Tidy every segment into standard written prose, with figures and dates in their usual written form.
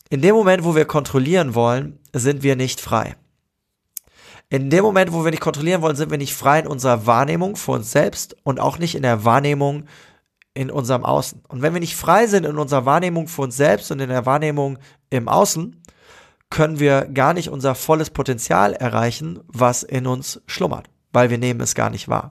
In dem Moment, wo wir kontrollieren wollen, sind wir nicht frei. In dem Moment, wo wir nicht kontrollieren wollen, sind wir nicht frei in unserer Wahrnehmung für uns selbst und auch nicht in der Wahrnehmung in unserem Außen. Und wenn wir nicht frei sind in unserer Wahrnehmung für uns selbst und in der Wahrnehmung im Außen, können wir gar nicht unser volles Potenzial erreichen, was in uns schlummert, weil wir nehmen es gar nicht wahr.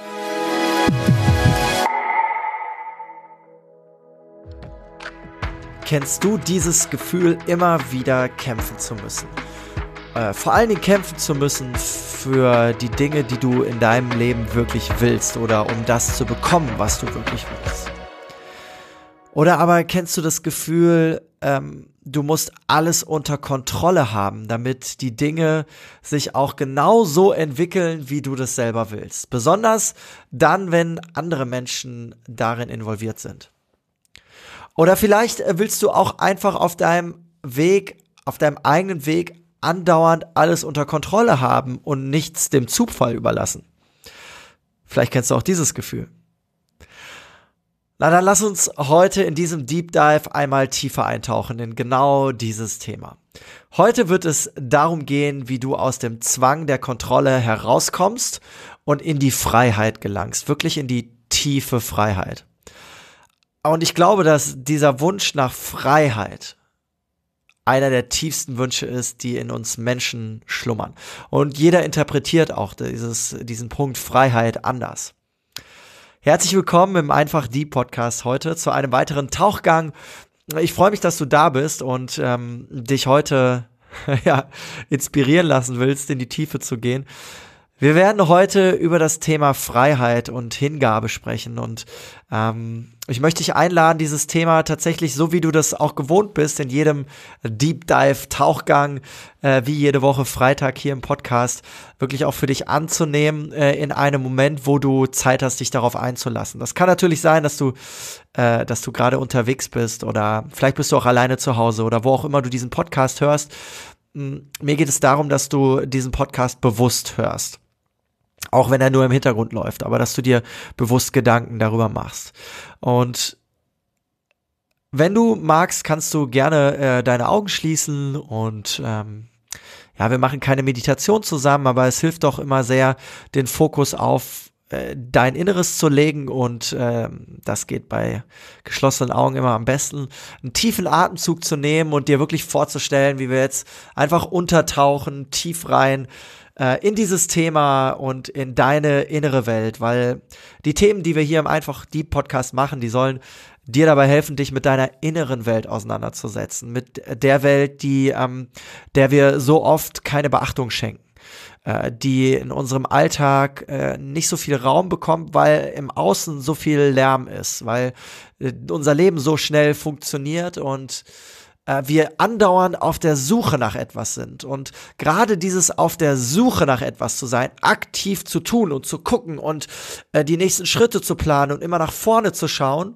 Kennst du dieses Gefühl, immer wieder kämpfen zu müssen? Vor allen Dingen kämpfen zu müssen für die Dinge, die du in deinem Leben wirklich willst oder um das zu bekommen, was du wirklich willst. Oder aber kennst du das Gefühl, du musst alles unter Kontrolle haben, damit die Dinge sich auch genau so entwickeln, wie du das selber willst. Besonders dann, wenn andere Menschen darin involviert sind. Oder vielleicht willst du auch einfach auf deinem eigenen Weg andauernd alles unter Kontrolle haben und nichts dem Zufall überlassen. Vielleicht kennst du auch dieses Gefühl. Na, dann lass uns heute in diesem Deep Dive einmal tiefer eintauchen in genau dieses Thema. Heute wird es darum gehen, wie du aus dem Zwang der Kontrolle herauskommst und in die Freiheit gelangst, wirklich in die tiefe Freiheit. Und ich glaube, dass dieser Wunsch nach Freiheit einer der tiefsten Wünsche ist, die in uns Menschen schlummern. Und jeder interpretiert auch diesen Punkt Freiheit anders. Herzlich willkommen im Einfach Die Podcast heute zu einem weiteren Tauchgang. Ich freue mich, dass du da bist und dich heute inspirieren lassen willst, in die Tiefe zu gehen. Wir werden heute über das Thema Freiheit und Hingabe sprechen und ich möchte dich einladen, dieses Thema tatsächlich, so wie du das auch gewohnt bist, in jedem Deep Dive Tauchgang, wie jede Woche Freitag hier im Podcast, wirklich auch für dich anzunehmen, in einem Moment, wo du Zeit hast, dich darauf einzulassen. Das kann natürlich sein, dass du gerade unterwegs bist oder vielleicht bist du auch alleine zu Hause oder wo auch immer du diesen Podcast hörst. Mir geht es darum, dass du diesen Podcast bewusst hörst. Auch wenn er nur im Hintergrund läuft, aber dass du dir bewusst Gedanken darüber machst. Und wenn du magst, kannst du gerne deine Augen schließen und wir machen keine Meditation zusammen, aber es hilft doch immer sehr, den Fokus auf dein Inneres zu legen und das geht bei geschlossenen Augen immer am besten, einen tiefen Atemzug zu nehmen und dir wirklich vorzustellen, wie wir jetzt einfach untertauchen, tief rein in dieses Thema und in deine innere Welt, weil die Themen, die wir hier im Einfach Die Podcast machen, die sollen dir dabei helfen, dich mit deiner inneren Welt auseinanderzusetzen, mit der Welt, der wir so oft keine Beachtung schenken, die in unserem Alltag nicht so viel Raum bekommt, weil im Außen so viel Lärm ist, weil unser Leben so schnell funktioniert und wir andauernd auf der Suche nach etwas sind. Und gerade dieses auf der Suche nach etwas zu sein, aktiv zu tun und zu gucken und die nächsten Schritte zu planen und immer nach vorne zu schauen,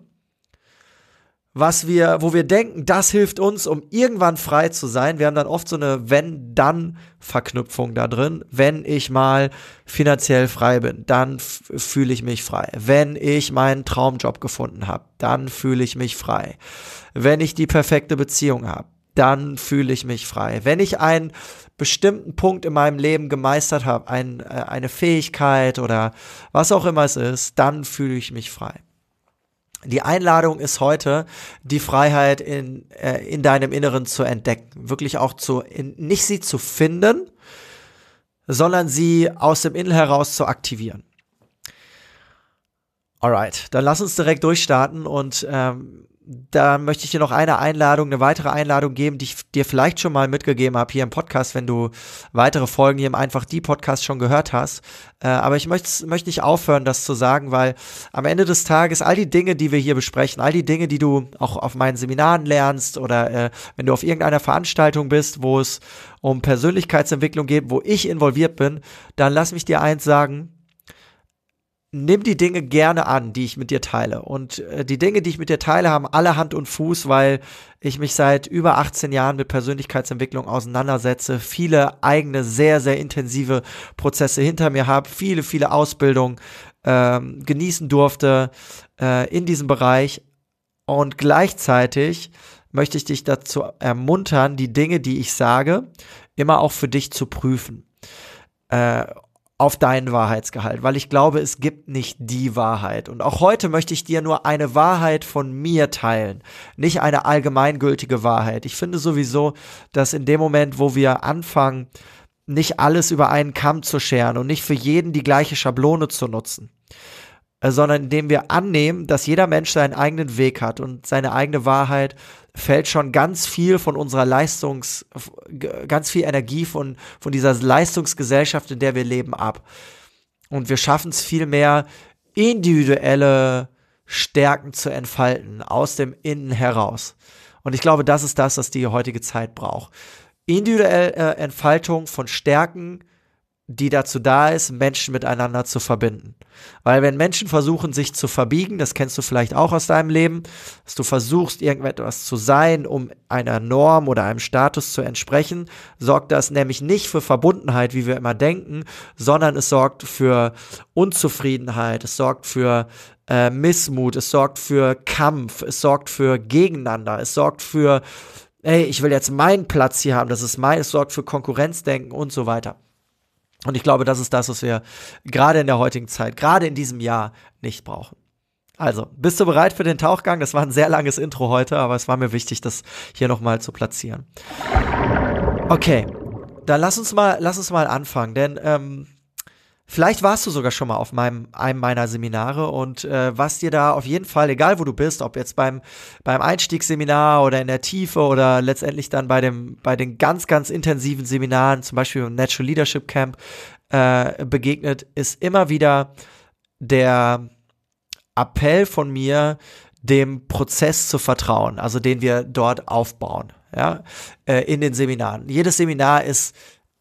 wo wir denken, das hilft uns, um irgendwann frei zu sein. Wir haben dann oft so eine Wenn-Dann-Verknüpfung da drin. Wenn ich mal finanziell frei bin, dann fühle ich mich frei. Wenn ich meinen Traumjob gefunden habe, dann fühle ich mich frei. Wenn ich die perfekte Beziehung habe, dann fühle ich mich frei. Wenn ich einen bestimmten Punkt in meinem Leben gemeistert habe, eine Fähigkeit oder was auch immer es ist, dann fühle ich mich frei. Die Einladung ist heute, die Freiheit in deinem Inneren zu entdecken. Wirklich auch nicht sie zu finden, sondern sie aus dem Innen heraus zu aktivieren. Alright, dann lass uns direkt durchstarten und da möchte ich dir noch eine weitere Einladung geben, die ich dir vielleicht schon mal mitgegeben habe hier im Podcast, wenn du weitere Folgen hier im Einfach Die Podcast schon gehört hast. Aber ich möchte nicht aufhören, das zu sagen, weil am Ende des Tages all die Dinge, die wir hier besprechen, all die Dinge, die du auch auf meinen Seminaren lernst oder wenn du auf irgendeiner Veranstaltung bist, wo es um Persönlichkeitsentwicklung geht, wo ich involviert bin, dann lass mich dir eins sagen: Nimm die Dinge gerne an, die ich mit dir teile. Und die Dinge, die ich mit dir teile, haben alle Hand und Fuß, weil ich mich seit über 18 Jahren mit Persönlichkeitsentwicklung auseinandersetze, viele eigene, sehr, sehr intensive Prozesse hinter mir habe, viele Ausbildungen genießen durfte in diesem Bereich und gleichzeitig möchte ich dich dazu ermuntern, die Dinge, die ich sage, immer auch für dich zu prüfen. Auf deinen Wahrheitsgehalt, weil ich glaube, es gibt nicht die Wahrheit. Und auch heute möchte ich dir nur eine Wahrheit von mir teilen, nicht eine allgemeingültige Wahrheit. Ich finde sowieso, dass in dem Moment, wo wir anfangen, nicht alles über einen Kamm zu scheren und nicht für jeden die gleiche Schablone zu nutzen, sondern indem wir annehmen, dass jeder Mensch seinen eigenen Weg hat und seine eigene Wahrheit, fällt schon ganz viel von unserer ganz viel Energie von dieser Leistungsgesellschaft, in der wir leben, ab. Und wir schaffen es viel mehr, individuelle Stärken zu entfalten, aus dem Innen heraus. Und ich glaube, das ist das, was die heutige Zeit braucht. Individuelle Entfaltung von Stärken, die dazu da ist, Menschen miteinander zu verbinden. Weil wenn Menschen versuchen, sich zu verbiegen, das kennst du vielleicht auch aus deinem Leben, dass du versuchst, irgendetwas zu sein, um einer Norm oder einem Status zu entsprechen, sorgt das nämlich nicht für Verbundenheit, wie wir immer denken, sondern es sorgt für Unzufriedenheit, es sorgt für Missmut, es sorgt für Kampf, es sorgt für Gegeneinander, es sorgt für, hey, ich will jetzt meinen Platz hier haben, das ist mein, es sorgt für Konkurrenzdenken und so weiter. Und ich glaube, das ist das, was wir gerade in der heutigen Zeit, gerade in diesem Jahr nicht brauchen. Also, bist du bereit für den Tauchgang? Das war ein sehr langes Intro heute, aber es war mir wichtig, das hier nochmal zu platzieren. Okay, dann lass uns mal anfangen, denn vielleicht warst du sogar schon mal auf einem meiner Seminare und was dir da auf jeden Fall, egal wo du bist, ob jetzt beim Einstiegsseminar oder in der Tiefe oder letztendlich dann bei den ganz, ganz intensiven Seminaren, zum Beispiel im Natural Leadership Camp, begegnet, ist immer wieder der Appell von mir, dem Prozess zu vertrauen, also den wir dort aufbauen, ja, in den Seminaren. Jedes Seminar ist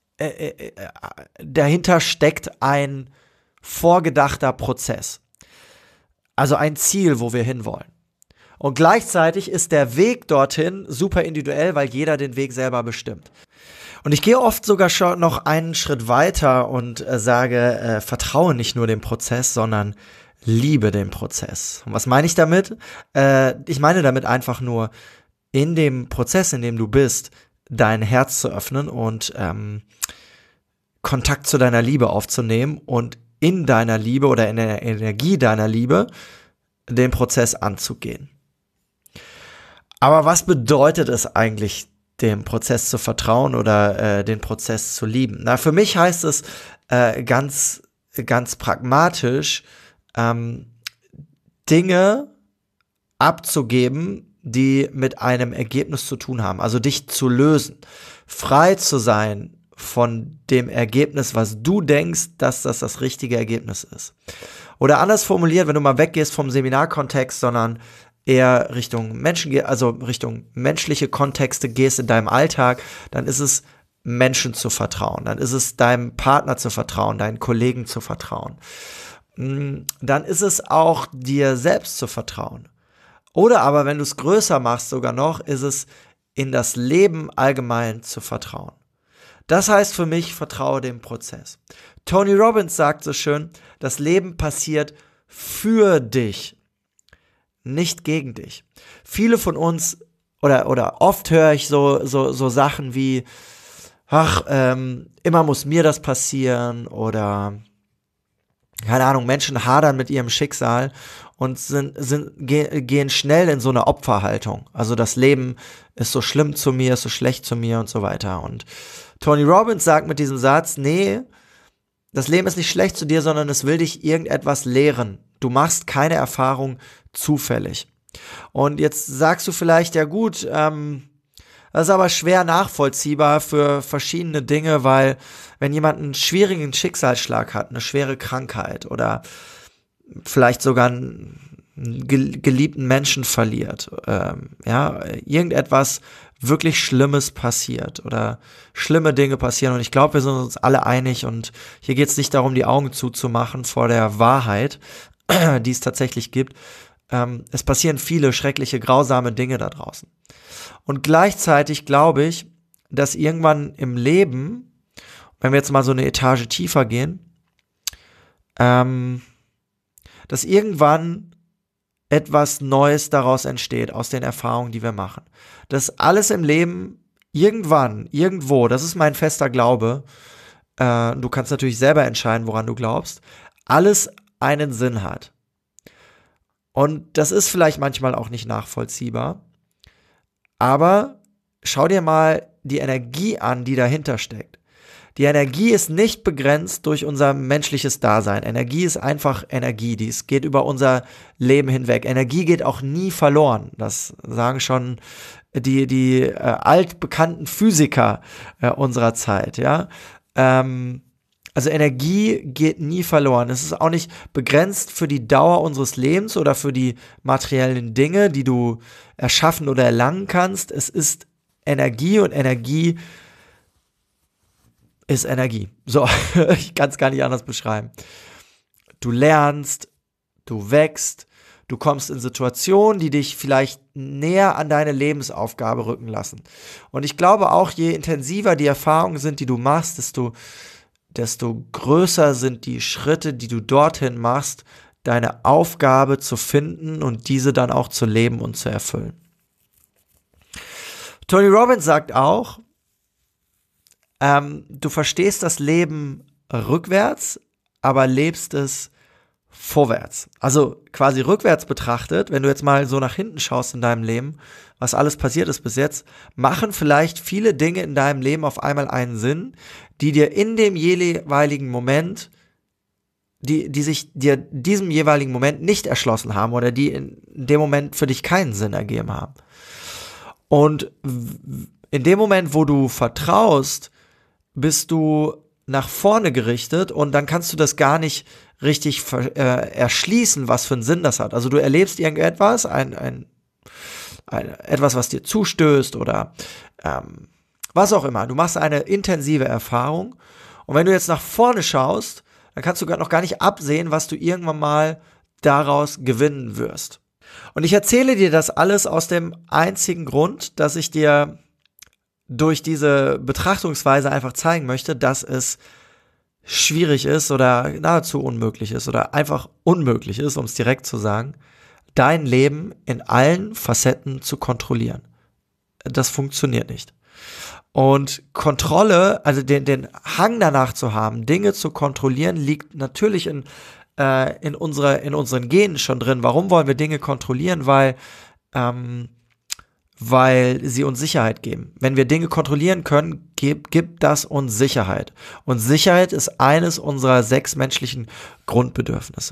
dahinter steckt ein vorgedachter Prozess. Also ein Ziel, wo wir hinwollen. Und gleichzeitig ist der Weg dorthin super individuell, weil jeder den Weg selber bestimmt. Und ich gehe oft sogar schon noch einen Schritt weiter und sage, vertraue nicht nur dem Prozess, sondern liebe den Prozess. Und was meine ich damit? Ich meine damit einfach nur, in dem Prozess, in dem du bist, dein Herz zu öffnen und Kontakt zu deiner Liebe aufzunehmen und in deiner Liebe oder in der Energie deiner Liebe den Prozess anzugehen. Aber was bedeutet es eigentlich, dem Prozess zu vertrauen oder den Prozess zu lieben? Na, für mich heißt es ganz, ganz pragmatisch, Dinge abzugeben, die mit einem Ergebnis zu tun haben, also dich zu lösen, frei zu sein von dem Ergebnis, was du denkst, dass das richtige Ergebnis ist. Oder anders formuliert, wenn du mal weggehst vom Seminarkontext, sondern eher Richtung Menschen, also Richtung menschliche Kontexte gehst in deinem Alltag, dann ist es Menschen zu vertrauen, dann ist es deinem Partner zu vertrauen, deinen Kollegen zu vertrauen. Dann ist es auch dir selbst zu vertrauen. Oder aber, wenn du es größer machst sogar noch, ist es in das Leben allgemein zu vertrauen. Das heißt für mich, vertraue dem Prozess. Tony Robbins sagt so schön, das Leben passiert für dich, nicht gegen dich. Viele von uns, oder oft höre ich so Sachen wie, immer muss mir das passieren, oder keine Ahnung, Menschen hadern mit ihrem Schicksal und gehen schnell in so eine Opferhaltung. Also das Leben ist so schlimm zu mir, ist so schlecht zu mir und so weiter. Und Tony Robbins sagt mit diesem Satz, nee, das Leben ist nicht schlecht zu dir, sondern es will dich irgendetwas lehren. Du machst keine Erfahrung zufällig. Und jetzt sagst du vielleicht, ja gut, das ist aber schwer nachvollziehbar für verschiedene Dinge, weil wenn jemand einen schwierigen Schicksalsschlag hat, eine schwere Krankheit oder vielleicht sogar einen geliebten Menschen verliert, irgendetwas wirklich Schlimmes passiert oder schlimme Dinge passieren, und ich glaube, wir sind uns alle einig, und hier geht es nicht darum, die Augen zuzumachen vor der Wahrheit, die es tatsächlich gibt. Es passieren viele schreckliche, grausame Dinge da draußen. Und gleichzeitig glaube ich, dass irgendwann im Leben, wenn wir jetzt mal so eine Etage tiefer gehen, dass irgendwann etwas Neues daraus entsteht, aus den Erfahrungen, die wir machen. Dass alles im Leben irgendwann, irgendwo, das ist mein fester Glaube, du kannst natürlich selber entscheiden, woran du glaubst, alles einen Sinn hat. Und das ist vielleicht manchmal auch nicht nachvollziehbar, aber schau dir mal die Energie an, die dahinter steckt. Die Energie ist nicht begrenzt durch unser menschliches Dasein. Energie ist einfach Energie, dies geht über unser Leben hinweg. Energie geht auch nie verloren. Das sagen schon die altbekannten Physiker unserer Zeit, ja. Also Energie geht nie verloren. Es ist auch nicht begrenzt für die Dauer unseres Lebens oder für die materiellen Dinge, die du erschaffen oder erlangen kannst. Es ist Energie und Energie ist Energie. So, ich kann es gar nicht anders beschreiben. Du lernst, du wächst, du kommst in Situationen, die dich vielleicht näher an deine Lebensaufgabe rücken lassen. Und ich glaube auch, je intensiver die Erfahrungen sind, die du machst, desto größer sind die Schritte, die du dorthin machst, deine Aufgabe zu finden und diese dann auch zu leben und zu erfüllen. Tony Robbins sagt auch, du verstehst das Leben rückwärts, aber lebst es vorwärts. Also quasi rückwärts betrachtet, wenn du jetzt mal so nach hinten schaust in deinem Leben, was alles passiert ist bis jetzt, machen vielleicht viele Dinge in deinem Leben auf einmal einen Sinn, die dir in dem jeweiligen Moment, die sich dir diesem jeweiligen Moment nicht erschlossen haben oder die in dem Moment für dich keinen Sinn ergeben haben. Und in dem Moment, wo du vertraust, bist du nach vorne gerichtet und dann kannst du das gar nicht richtig erschließen, was für einen Sinn das hat. Also du erlebst irgendetwas, etwas, was dir zustößt oder was auch immer. Du machst eine intensive Erfahrung und wenn du jetzt nach vorne schaust, dann kannst du noch gar nicht absehen, was du irgendwann mal daraus gewinnen wirst. Und ich erzähle dir das alles aus dem einzigen Grund, dass ich dir durch diese Betrachtungsweise einfach zeigen möchte, dass es schwierig ist oder nahezu unmöglich ist oder einfach unmöglich ist, um es direkt zu sagen, dein Leben in allen Facetten zu kontrollieren. Das funktioniert nicht. Und Kontrolle, also den Hang danach zu haben, Dinge zu kontrollieren, liegt natürlich in unseren Genen schon drin. Warum wollen wir Dinge kontrollieren? Weil sie uns Sicherheit geben. Wenn wir Dinge kontrollieren können, gibt das uns Sicherheit. Und Sicherheit ist eines unserer 6 menschlichen Grundbedürfnisse.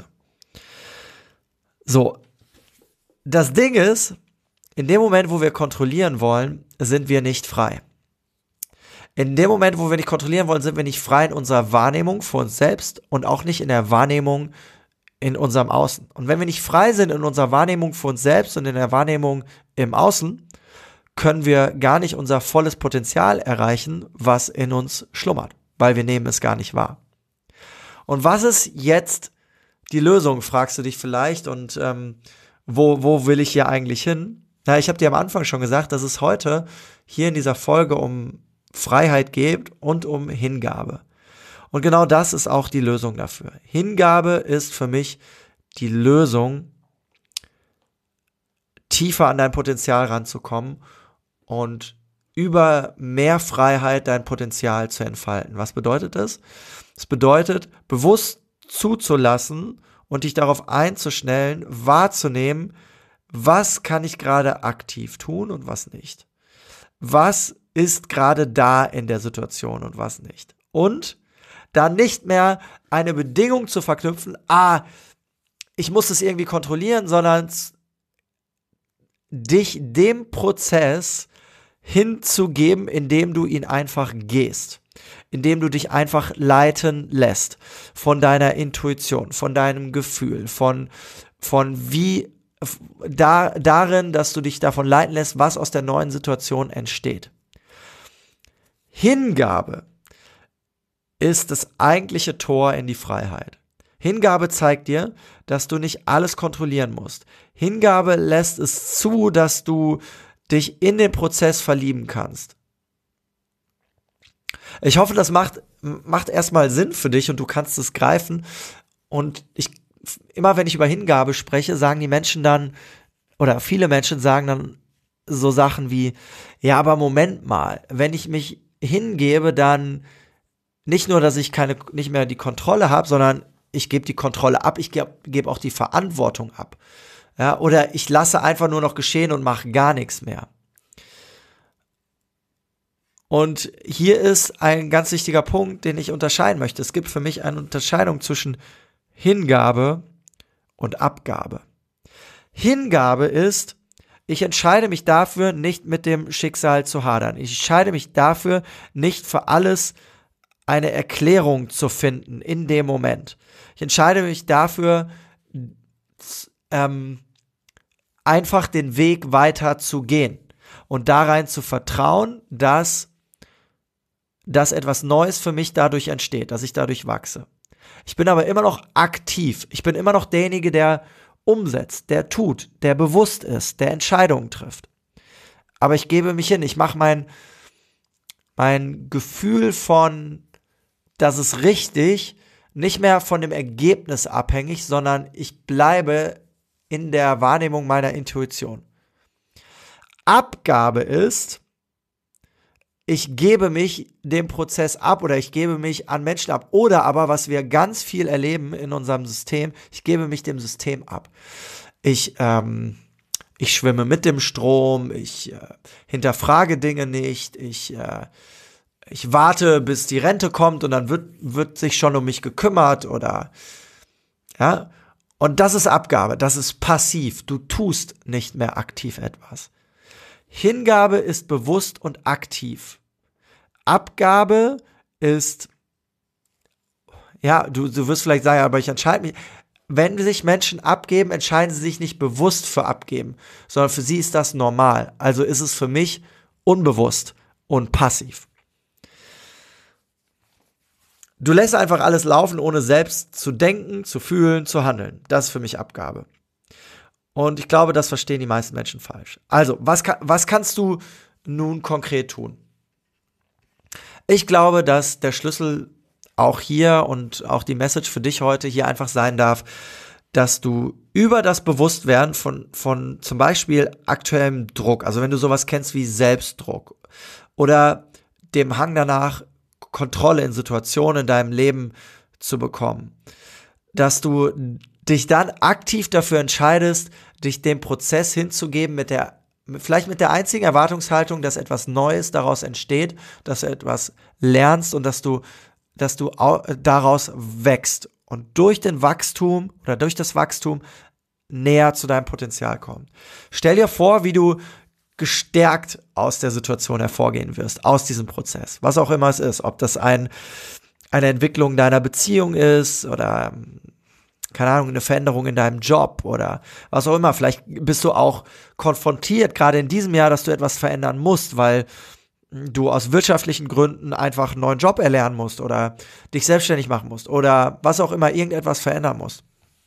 So, das Ding ist, in dem Moment, wo wir kontrollieren wollen, sind wir nicht frei. In dem Moment, wo wir nicht kontrollieren wollen, sind wir nicht frei in unserer Wahrnehmung für uns selbst und auch nicht in der Wahrnehmung in unserem Außen. Und wenn wir nicht frei sind in unserer Wahrnehmung für uns selbst und in der Wahrnehmung im Außen, können wir gar nicht unser volles Potenzial erreichen, was in uns schlummert, weil wir nehmen es gar nicht wahr. Und was ist jetzt die Lösung, fragst du dich vielleicht, und wo will ich hier eigentlich hin? Na, ich habe dir am Anfang schon gesagt, dass es heute hier in dieser Folge um Freiheit geht und um Hingabe. Und genau das ist auch die Lösung dafür. Hingabe ist für mich die Lösung, tiefer an dein Potenzial ranzukommen und über mehr Freiheit dein Potenzial zu entfalten. Was bedeutet das? Es bedeutet, bewusst zuzulassen und dich darauf einzustellen, wahrzunehmen, was kann ich gerade aktiv tun und was nicht. Was ist gerade da in der Situation und was nicht. Und dann nicht mehr eine Bedingung zu verknüpfen, ich muss es irgendwie kontrollieren, sondern dich dem Prozess hinzugeben, indem du ihn einfach gehst, indem du dich einfach leiten lässt von deiner Intuition, von deinem Gefühl, darin, dass du dich davon leiten lässt, was aus der neuen Situation entsteht. Hingabe ist das eigentliche Tor in die Freiheit. Hingabe zeigt dir, dass du nicht alles kontrollieren musst. Hingabe lässt es zu, dass du dich in den Prozess verlieben kannst. Ich hoffe, das macht erstmal Sinn für dich und du kannst es greifen. Und ich immer wenn ich über Hingabe spreche, sagen die Menschen dann, oder viele Menschen sagen dann so Sachen wie, ja, aber Moment mal, wenn ich mich hingebe, dann nicht nur, dass ich nicht mehr die Kontrolle habe, sondern ich gebe die Kontrolle ab, ich gebe auch die Verantwortung ab. Ja, oder ich lasse einfach nur noch geschehen und mache gar nichts mehr. Und hier ist ein ganz wichtiger Punkt, den ich unterscheiden möchte. Es gibt für mich eine Unterscheidung zwischen Hingabe und Abgabe. Hingabe ist, ich entscheide mich dafür, nicht mit dem Schicksal zu hadern. Ich entscheide mich dafür, nicht für alles eine Erklärung zu finden in dem Moment. Ich entscheide mich dafür, einfach den Weg weiter zu gehen und da rein zu vertrauen, dass etwas Neues für mich dadurch entsteht, dass ich dadurch wachse. Ich bin aber immer noch aktiv. Ich bin immer noch derjenige, der umsetzt, der tut, der bewusst ist, der Entscheidungen trifft. Aber ich gebe mich hin. Ich mache mein Gefühl von, das ist richtig, nicht mehr von dem Ergebnis abhängig, sondern ich bleibe in der Wahrnehmung meiner Intuition. Abgabe ist, ich gebe mich dem Prozess ab oder ich gebe mich an Menschen ab. Oder aber, was wir ganz viel erleben in unserem System, ich gebe mich dem System ab. Ich schwimme mit dem Strom, ich hinterfrage Dinge nicht, ich warte, bis die Rente kommt und dann wird sich schon um mich gekümmert oder, ja. Und das ist Abgabe, das ist passiv. Du tust nicht mehr aktiv etwas. Hingabe ist bewusst und aktiv. Abgabe ist, ja, du wirst vielleicht sagen, aber ich entscheide mich. Wenn sich Menschen abgeben, entscheiden sie sich nicht bewusst für abgeben, sondern für sie ist das normal. Also ist es für mich unbewusst und passiv. Du lässt einfach alles laufen, ohne selbst zu denken, zu fühlen, zu handeln. Das ist für mich Abgabe. Und ich glaube, das verstehen die meisten Menschen falsch. Also, was kannst du nun konkret tun? Ich glaube, dass der Schlüssel auch hier und auch die Message für dich heute hier einfach sein darf, dass du über das Bewusstwerden von zum Beispiel aktuellem Druck, also wenn du sowas kennst wie Selbstdruck oder dem Hang danach, Kontrolle in Situationen in deinem Leben zu bekommen, dass du dich dann aktiv dafür entscheidest, dich dem Prozess hinzugeben vielleicht mit der einzigen Erwartungshaltung, dass etwas Neues daraus entsteht, dass du etwas lernst und dass du daraus wächst und durch das Wachstum näher zu deinem Potenzial kommst. Stell dir vor, wie du gestärkt aus der Situation hervorgehen wirst, aus diesem Prozess, was auch immer es ist, ob das eine Entwicklung deiner Beziehung ist oder, keine Ahnung, eine Veränderung in deinem Job oder was auch immer. Vielleicht bist du auch konfrontiert, gerade in diesem Jahr, dass du etwas verändern musst, weil du aus wirtschaftlichen Gründen einfach einen neuen Job erlernen musst oder dich selbstständig machen musst oder was auch immer, irgendetwas verändern musst.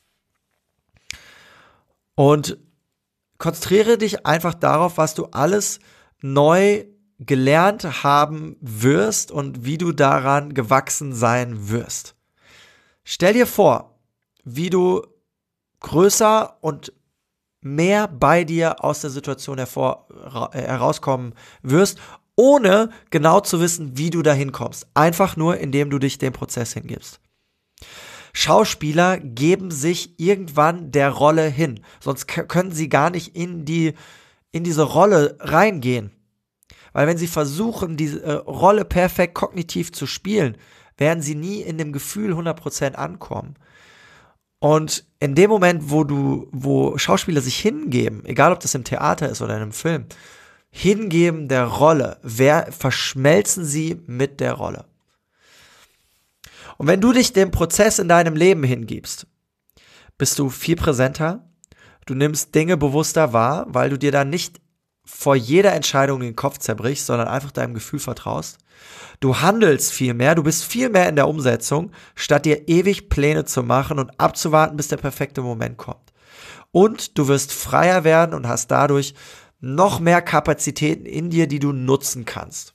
Und konzentriere dich einfach darauf, was du alles neu gelernt haben wirst und wie du daran gewachsen sein wirst. Stell dir vor, wie du größer und mehr bei dir aus der Situation herauskommen wirst, ohne genau zu wissen, wie du dahin kommst. Einfach nur, indem du dich dem Prozess hingibst. Schauspieler geben sich irgendwann der Rolle hin, sonst können sie gar nicht in diese Rolle reingehen. Weil wenn sie versuchen, diese Rolle perfekt kognitiv zu spielen, werden sie nie in dem Gefühl 100% ankommen. Und in dem Moment, wo Schauspieler sich hingeben, egal ob das im Theater ist oder in einem Film, hingeben der Rolle, verschmelzen sie mit der Rolle. Und wenn du dich dem Prozess in deinem Leben hingibst, bist du viel präsenter, du nimmst Dinge bewusster wahr, weil du dir dann nicht vor jeder Entscheidung den Kopf zerbrichst, sondern einfach deinem Gefühl vertraust. Du handelst viel mehr, du bist viel mehr in der Umsetzung, statt dir ewig Pläne zu machen und abzuwarten, bis der perfekte Moment kommt. Und du wirst freier werden und hast dadurch noch mehr Kapazitäten in dir, die du nutzen kannst.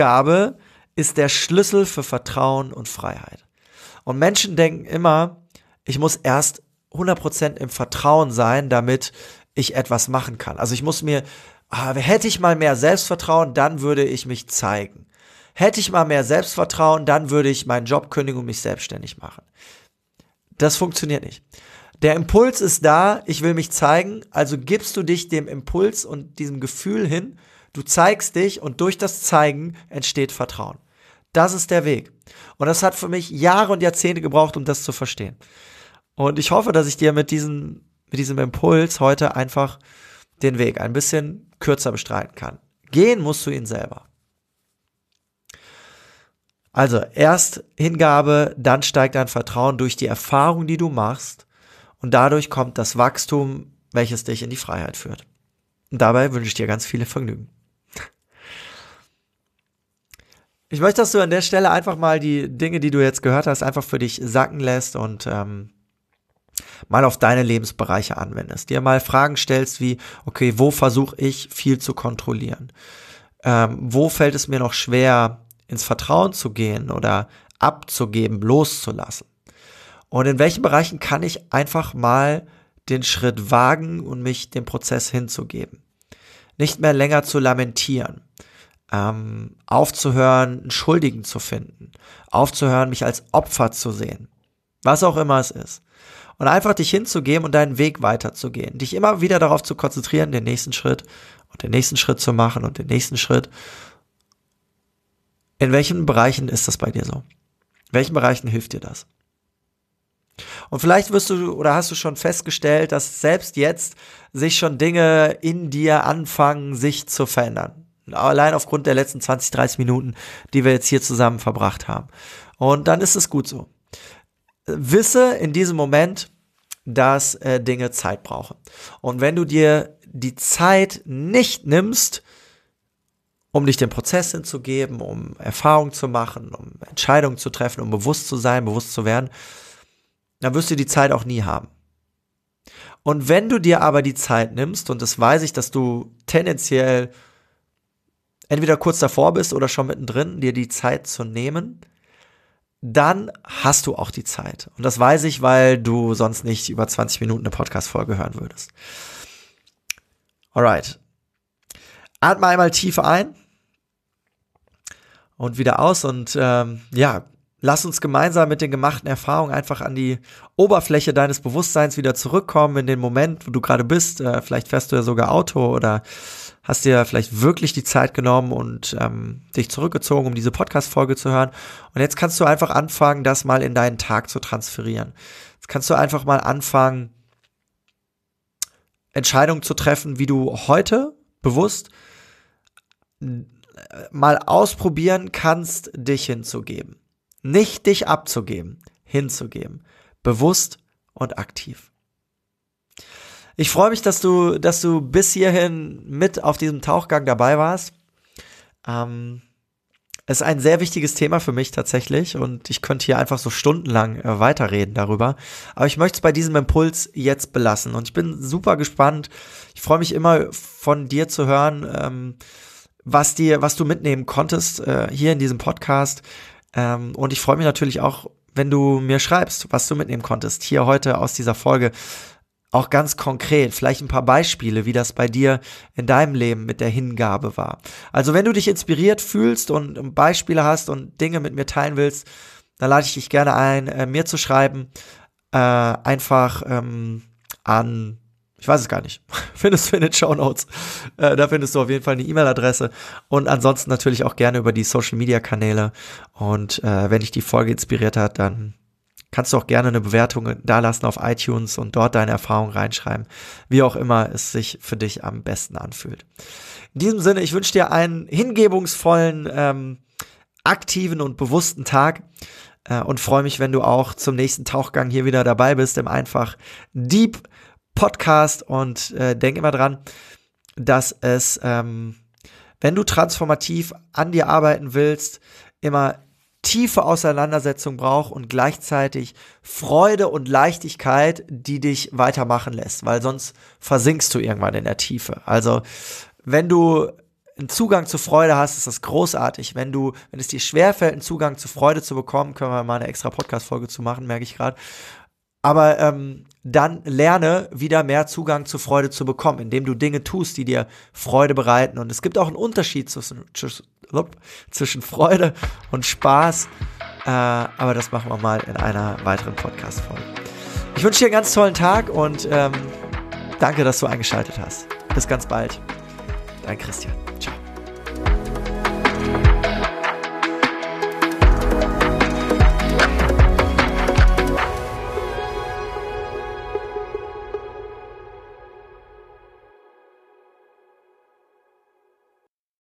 Hingabe ist der Schlüssel für Vertrauen und Freiheit. Und Menschen denken immer, ich muss erst 100% im Vertrauen sein, damit ich etwas machen kann. Also ich muss mir, hätte ich mal mehr Selbstvertrauen, dann würde ich mich zeigen. Hätte ich mal mehr Selbstvertrauen, dann würde ich meinen Job kündigen und mich selbstständig machen. Das funktioniert nicht. Der Impuls ist da, ich will mich zeigen, also gibst du dich dem Impuls und diesem Gefühl hin, du zeigst dich und durch das Zeigen entsteht Vertrauen. Das ist der Weg. Und das hat für mich Jahre und Jahrzehnte gebraucht, um das zu verstehen. Und ich hoffe, dass ich dir mit diesem Impuls heute einfach den Weg ein bisschen kürzer bestreiten kann. Gehen musst du ihn selber. Also erst Hingabe, dann steigt dein Vertrauen durch die Erfahrung, die du machst. Und dadurch kommt das Wachstum, welches dich in die Freiheit führt. Und dabei wünsche ich dir ganz viel Vergnügen. Ich möchte, dass du an der Stelle einfach mal die Dinge, die du jetzt gehört hast, einfach für dich sacken lässt und mal auf deine Lebensbereiche anwendest. Dir mal Fragen stellst wie, okay, wo versuche ich viel zu kontrollieren? Wo fällt es mir noch schwer, ins Vertrauen zu gehen oder abzugeben, loszulassen? Und in welchen Bereichen kann ich einfach mal den Schritt wagen und mich dem Prozess hinzugeben? Nicht mehr länger zu lamentieren, aufzuhören, einen Schuldigen zu finden, aufzuhören, mich als Opfer zu sehen, was auch immer es ist. Und einfach dich hinzugeben und deinen Weg weiterzugehen, dich immer wieder darauf zu konzentrieren, den nächsten Schritt und den nächsten Schritt zu machen und den nächsten Schritt. In welchen Bereichen ist das bei dir so? In welchen Bereichen hilft dir das? Und vielleicht wirst du oder hast du schon festgestellt, dass selbst jetzt sich schon Dinge in dir anfangen, sich zu verändern. Allein aufgrund der letzten 20, 30 Minuten, die wir jetzt hier zusammen verbracht haben. Und dann ist es gut so. Wisse in diesem Moment, dass Dinge Zeit brauchen. Und wenn du dir die Zeit nicht nimmst, um dich dem Prozess hinzugeben, um Erfahrung zu machen, um Entscheidungen zu treffen, um bewusst zu sein, bewusst zu werden, dann wirst du die Zeit auch nie haben. Und wenn du dir aber die Zeit nimmst, und das weiß ich, dass du tendenziell entweder kurz davor bist oder schon mittendrin, dir die Zeit zu nehmen, dann hast du auch die Zeit. Und das weiß ich, weil du sonst nicht über 20 Minuten eine Podcast-Folge hören würdest. Alright. Atme einmal tief ein und wieder aus und lass uns gemeinsam mit den gemachten Erfahrungen einfach an die Oberfläche deines Bewusstseins wieder zurückkommen, in den Moment, wo du gerade bist. Vielleicht fährst du ja sogar Auto oder hast dir vielleicht wirklich die Zeit genommen und dich zurückgezogen, um diese Podcast-Folge zu hören. Und jetzt kannst du einfach anfangen, das mal in deinen Tag zu transferieren. Jetzt kannst du einfach mal anfangen, Entscheidungen zu treffen, wie du heute bewusst mal ausprobieren kannst, dich hinzugeben. Nicht dich abzugeben, hinzugeben. Bewusst und aktiv. Ich freue mich, dass du bis hierhin mit auf diesem Tauchgang dabei warst. Es ist ein sehr wichtiges Thema für mich tatsächlich und ich könnte hier einfach so stundenlang weiterreden darüber. Aber ich möchte es bei diesem Impuls jetzt belassen und ich bin super gespannt. Ich freue mich immer von dir zu hören, was du mitnehmen konntest hier in diesem Podcast. Und ich freue mich natürlich auch, wenn du mir schreibst, was du mitnehmen konntest, hier heute aus dieser Folge. Auch ganz konkret, vielleicht ein paar Beispiele, wie das bei dir in deinem Leben mit der Hingabe war. Also wenn du dich inspiriert fühlst und Beispiele hast und Dinge mit mir teilen willst, dann lade ich dich gerne ein, mir zu schreiben, einfach an, ich weiß es gar nicht, findest du in den Shownotes. Da findest du auf jeden Fall eine E-Mail-Adresse und ansonsten natürlich auch gerne über die Social-Media-Kanäle. Und wenn dich die Folge inspiriert hat, dann kannst du auch gerne eine Bewertung dalassen auf iTunes und dort deine Erfahrungen reinschreiben, wie auch immer es sich für dich am besten anfühlt. In diesem Sinne, ich wünsche dir einen hingebungsvollen, aktiven und bewussten Tag und freue mich, wenn du auch zum nächsten Tauchgang hier wieder dabei bist im Einfach Deep Podcast und denk immer dran, dass es, wenn du transformativ an dir arbeiten willst, immer tiefe Auseinandersetzung braucht und gleichzeitig Freude und Leichtigkeit, die dich weitermachen lässt, weil sonst versinkst du irgendwann in der Tiefe. Also wenn du einen Zugang zu Freude hast, ist das großartig. Wenn es dir schwerfällt, einen Zugang zu Freude zu bekommen, können wir mal eine extra Podcast-Folge zu machen, merke ich gerade. Aber dann lerne, wieder mehr Zugang zu Freude zu bekommen, indem du Dinge tust, die dir Freude bereiten. Und es gibt auch einen Unterschied zwischen Freude und Spaß. Aber das machen wir mal in einer weiteren Podcast-Folge. Ich wünsche dir einen ganz tollen Tag und danke, dass du eingeschaltet hast. Bis ganz bald. Dein Christian.